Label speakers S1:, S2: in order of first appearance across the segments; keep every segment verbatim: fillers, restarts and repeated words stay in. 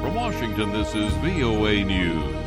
S1: From Washington, this is V O A News.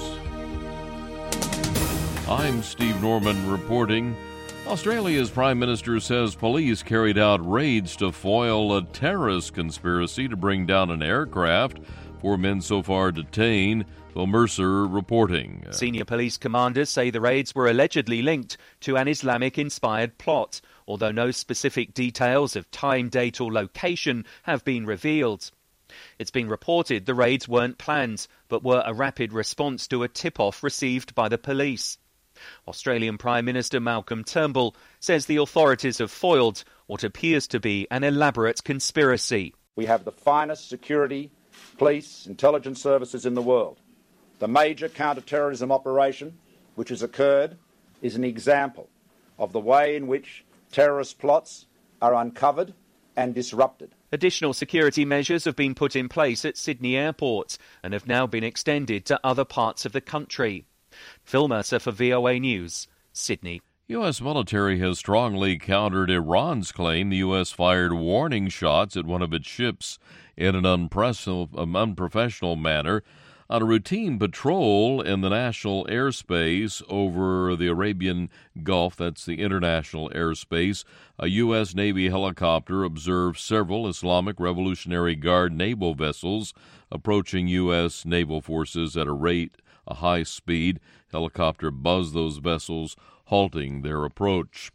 S1: I'm Steve Norman reporting. Australia's Prime Minister says police carried out raids to foil a terrorist conspiracy to bring down an aircraft. Four men so far detained. Phil Mercer reporting.
S2: Senior police commanders say the raids were allegedly linked to an Islamic-inspired plot, although no specific details of time, date or location have been revealed. It's been reported the raids weren't planned, but were a rapid response to a tip-off received by the police. Australian Prime Minister Malcolm Turnbull says the authorities have foiled what appears to be an elaborate conspiracy.
S3: We have the finest security, police, intelligence services in the world. The major counter-terrorism operation which has occurred is an example of the way in which terrorist plots are uncovered and disrupted.
S2: Additional security measures have been put in place at Sydney Airport and have now been extended to other parts of the country. Phil Mercer for V O A News, Sydney.
S1: U S military has strongly countered Iran's claim the U S fired warning shots at one of its ships in an unprofessional manner on a routine patrol in the national airspace over the Arabian Gulf. That's the international airspace. A U S Navy helicopter observed several Islamic Revolutionary Guard naval vessels approaching U S naval forces at a rate a high speed. Helicopter buzzed those vessels, halting their approach.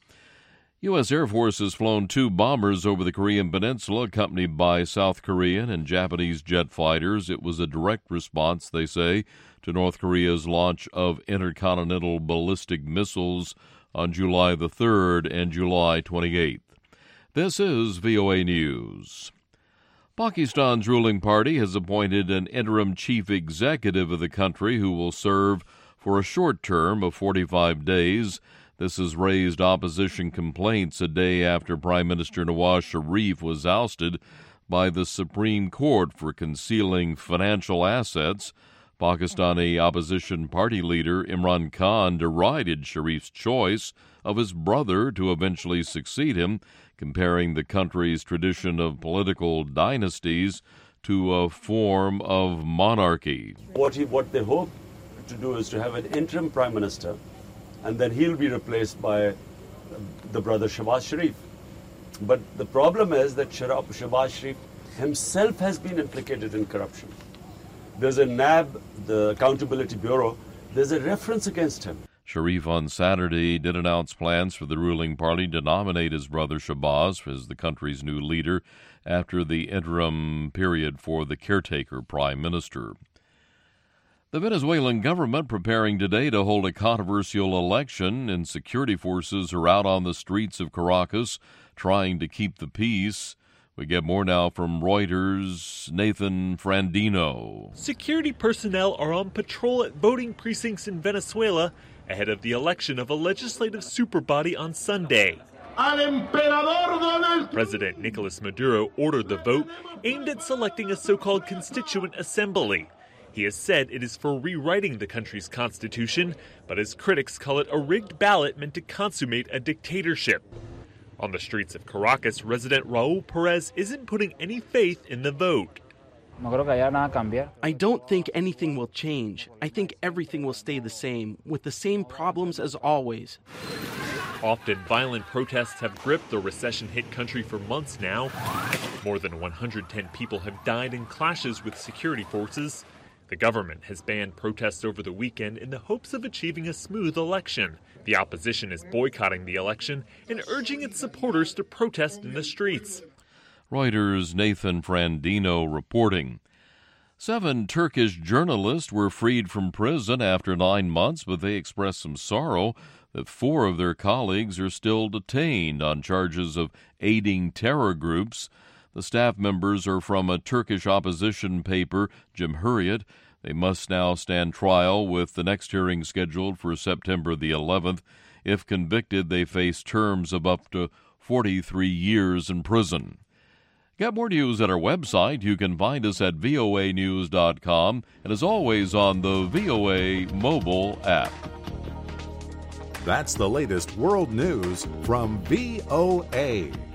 S1: U S Air Force has flown two bombers over the Korean Peninsula, accompanied by South Korean and Japanese jet fighters. It was a direct response, they say, to North Korea's launch of intercontinental ballistic missiles on July the third and July twenty-eighth. This is V O A News. Pakistan's ruling party has appointed an interim chief executive of the country who will serve for a short term of forty-five days. This has raised opposition complaints a day after Prime Minister Nawaz Sharif was ousted by the Supreme Court for concealing financial assets. Pakistani opposition party leader Imran Khan derided Sharif's choice of his brother to eventually succeed him, comparing the country's tradition of political dynasties to a form of monarchy.
S4: What, he, what they hope to do is to have an interim prime minister, and then he'll be replaced by the brother Shehbaz Sharif. But the problem is that Shehbaz Sharif himself has been implicated in corruption. There's a N A B, the Accountability Bureau, there's a reference against him.
S1: Sharif on Saturday did announce plans for the ruling party to nominate his brother Shehbaz as the country's new leader after the interim period for the caretaker prime minister. The Venezuelan government preparing today to hold a controversial election, and security forces are out on the streets of Caracas trying to keep the peace. We get more now from Reuters' Nathan Frandino.
S5: Security personnel are on patrol at voting precincts in Venezuela ahead of the election of a legislative superbody on Sunday. President Nicolas Maduro ordered the vote aimed at selecting a so-called constituent assembly. He has said it is for rewriting the country's constitution, but his critics call it a rigged ballot meant to consummate a dictatorship. On the streets of Caracas, resident Raul Perez isn't putting any faith in the vote.
S6: I don't think anything will change. I think everything will stay the same, with the same problems as always.
S5: Often violent protests have gripped the recession-hit country for months now. More than one hundred ten people have died in clashes with security forces. The government has banned protests over the weekend in the hopes of achieving a smooth election. The opposition is boycotting the election and urging its supporters to protest in the streets.
S1: Reuters' Nathan Frandino reporting. Seven Turkish journalists were freed from prison after nine months, but they expressed some sorrow that four of their colleagues are still detained on charges of aiding terror groups. The staff members are from a Turkish opposition paper, Cumhuriyet. They must now stand trial, with the next hearing scheduled for September the eleventh. If convicted, they face terms of up to forty-three years in prison. Get more news at our website. You can find us at V O A news dot com and, as always, on the V O A mobile app.
S7: That's the latest world news from V O A.